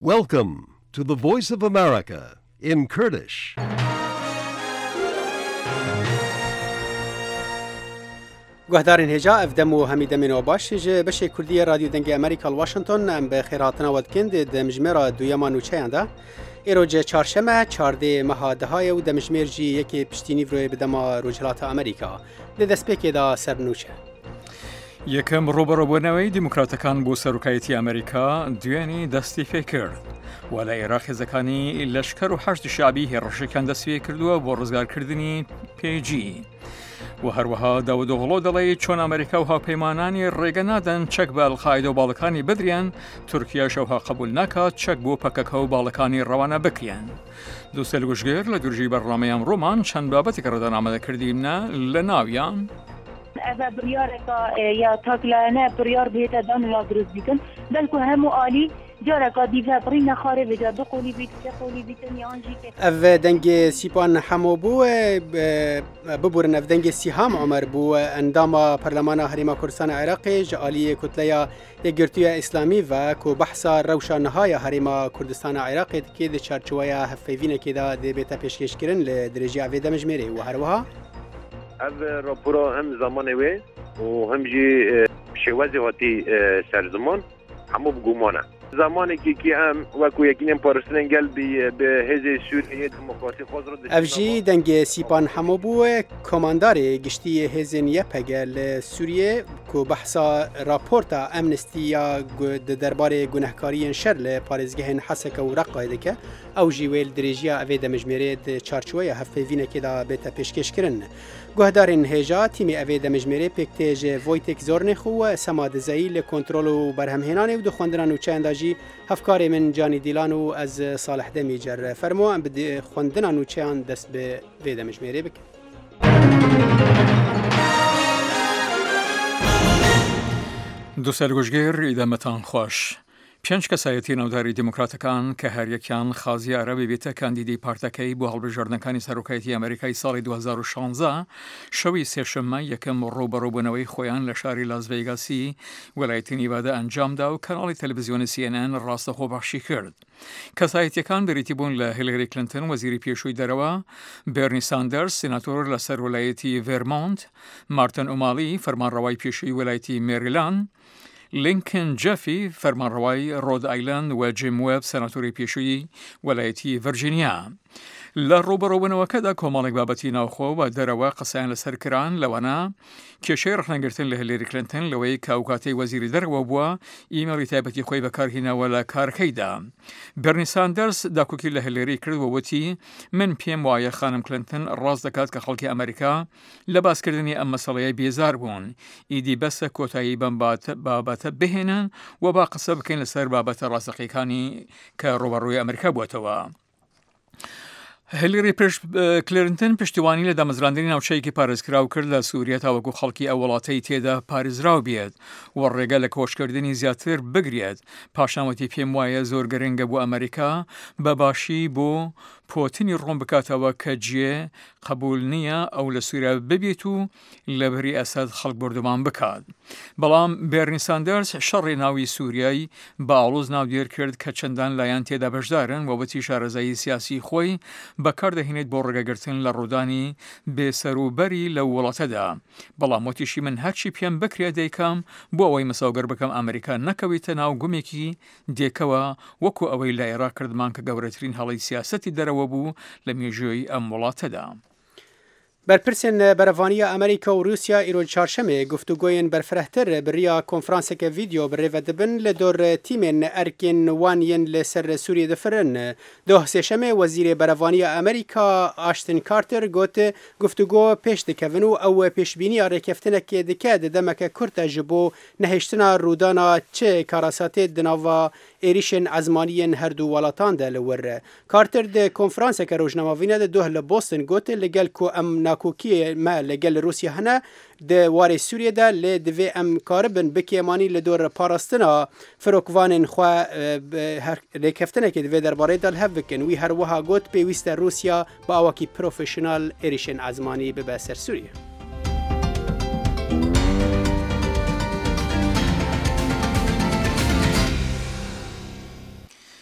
Welcome to the Voice of America in Kurdish. گهدارین هجا افدم و همی دمین و باش جه بشه کردی رادیو دنگ امریکا الواشنطن ام به خیراتنا ودکند دمجمرا دویما نوچه انده ایرو جه چارشمه 14 ماه دهای و دمجمر جی یکی پشتینی روی بدما روجلات امریکا لدست پیکی دا سر نوچه یکم ڕوبەڕۆبوونەوەی دیموکراتەکان بۆ سەرۆکایەتی ئەمریکا دوێنی دەستی فێ کرد و لە عێراق هێزەکانی لەشکەر و حەشد شعبی هێڕەشەکان دەست پێ کردووە بۆ ڕزگارکردنی پێجی و هەروەها داود ئۆغڵۆ دەڵێ چۆن ئەمریکا و هاوپەیمانانی ڕێگە نادەن چەک بە ئەڵقاعیدە و باڵەکانی بدرێن تورکیا شەوها قبول ناکات چەک بۆ پەکەکە و باڵەکانی ڕەوانە بکرێن دووسێ لەگوژگەر لە دوورژی بەرنامەیان ڕۆمان چەند بابەتێک ڕێدان ئامادەکردیمە لە ناویان اذا بريارك يا تاكلانا بريار بيتا دان لا دروز بيكن بلكو همو آلي جارك ديفا برينا خارب جا بقولي بيت تقولي بيتن يانجي اف دنگ سیپان حمو بو ببورن اف دنگ سیهام عمر بو انداما پرلمان هریما کردستان عراقی جالی کتلیا یگرتوی اسلامی و کو بحثا روشنهای هریما کردستان عراقی که د چارچوبه هفوینه که دا د بیت پیشکش کردن لدرجه اوی دمجمری و هروها اف راپورا هم زمان وی و هم جی شوازی هاتی سرزمان همو بگومانه زمانی که هم وکو یکینم پارستن گل به هزه سوریه دموکراسی خود رو اف جی دنگ سیپان همو بو کماندار گشتی هزن یپگل سوریه کو بحثا راپورتا امنستیا درباره گناهکاری شر ل پارێزگehên حسکه و رقایده که او جی ویل درجیا اوی دمجمری د چارچوبه هفوینه که دا بیت پیشکش کردن گهدارین هجا تیم اوی دمجمری پکتیج وویتک زورنخ و سماد زایل کنترل و برهمهنانه و دو خوندران و چنداجی هفکار من جانی دیلان و از صالح دمی جر فرمو ام بده خوندران و چند دست به وی دمجمری بک دووسێ لەگوژگەر ئیدامەتان خۆش. 5 کەسایەتی ناوداری دیموکراتەکان کە هەریەکیان خازیارە ببێتە کاندیدی پارتەکەی بۆ هەڵبژاردنەکانی سەرۆکایەتی ئەمریکای ساڵی 2016 شەوی سێشەممە یەکەم ڕوبەڕووبوونەوەی خۆیان لە شاری لاس ڤێگاسی وەلایەتی نیڤادا ئەنجامدا و کەناڵی تەلەڤیزیۆنی CNN ڕاستەخۆبەخشی کرد. کەسایەتیەکان بریتی بوون لە هیلاری کلینتن وەزیری پێشووی دەرەوە، بێرنی ساندەرس سیناتۆر لەسەر وەلایەتی ڤێرمۆنت، مارتن ئۆمالی فەرمانڕەوای پێشووی وەلایەتی مێریلاند، لینکن جەفی فەرمانڕەوای ڕۆد ئایلند و جیم وێب سەناتۆری پێشووی وەلایەتی ڤەرجینیا. لە ڕوبەڕووبوونەوەکەدا کۆمەڵێک بابەتی ناوخۆ و دەرەوە قسەیان لەسەر کران لەوانە کێشەی ڕخنەگرتن لە هیلاری کلینتن لەوەی کاوکاتەی وەزیری دەرەوە بووە ئیمێڵی تایبەتی خۆی بەکارهێناوە لە کارکەیدا. بێرنی ساندەرس داکوکی لە هیلاری کردووە وتی من پێم وایە خانم کلینتن ڕاست دەکات کە خەڵکی ئەمریکا لە باسکردنی ئەم مەسەڵەیە بێزار بوون ئیدی بەسە کۆتایی بەم بابەتە بهێنن و با قسە بکەین لەسەر بابەتە ڕاستەقیەکانی کە ڕوبەڕووی ئەمریکا بووەتەوە. هیلاری کلینتن پشتیوانی لە دامەزراندنی ناوچەیەکی پارێزکراو کرد لە سووریا تاوەکو خەڵکی ئەو وڵاتەی تێدا پارێزراو بێت و ڕێگە لە کۆشکردنی زیاتر بگرێت. پاشانوەتی پێم وایە زۆر گرنگە بۆ ئەمریکا بەباشی بۆ پۆتنی ڕۆم بکاتەوە کە جێ قبول نییە ئەو لە سووریا ببێت و لەبەری ئەسەد خەڵک بردومان بکات. بەڵام بێرنی ساندەرس شەڕی ناوی سووریای بە ئاڵۆز ناودێر کرد کە چەندان لایەن تێدا بەشدارن و وەتی شارەزایی سیاسی خۆی بەکاردەهێنێت بۆ ڕێگەگرتن لە ڕوودانی بێسەروبەری لە وڵاتەدا. بەڵام وەتیشی من هەرچی پێم بکرێت دەیکەم بۆ ئەوەی مەساوگەر بکەم ئەمریکا نەکەوێتە ناو گومێکی دێکەوە وەکو ئەوەی لە عێراق کردمان کە گەورەترین هەڵی سیاسەتی دەرەوە بوو لە مێژووی ئەم وڵاتەدا. برپرسن برفانی امریکا و روسیا ایرو چهارشنبه گفتگوین برفرهتر بریا کنفرانس که ویدیو بر دبن لدور تیمن ارکین وانین لسر سوریه دفرن دو سهشنبه وزیر برفانی امریکا آشتن کارتر گوت گفتگو پیش دکونو او پیشبینی رکفتنه که دکد دمک کرد جبو نهشتنا رودانا چه کاراسات دناوا ایریشن ازمانین هر دو ولاتان ده لور کارتر ده کنفرانس که روزنامه‌وینه ده دوه لبوستن گوت لگل کو ام ناکوکی ما لگل روسیا هنه ده واری سوریه ده لدوی ام کاربن بکیمانی لدور پاراستنا فروکوانن خوا رکفتنه که دوی درباره دل هفکن وی هر وها گوت پیوست روسیا با آواکی پروفیشنال ایریشن ازمانی به سر سوریه.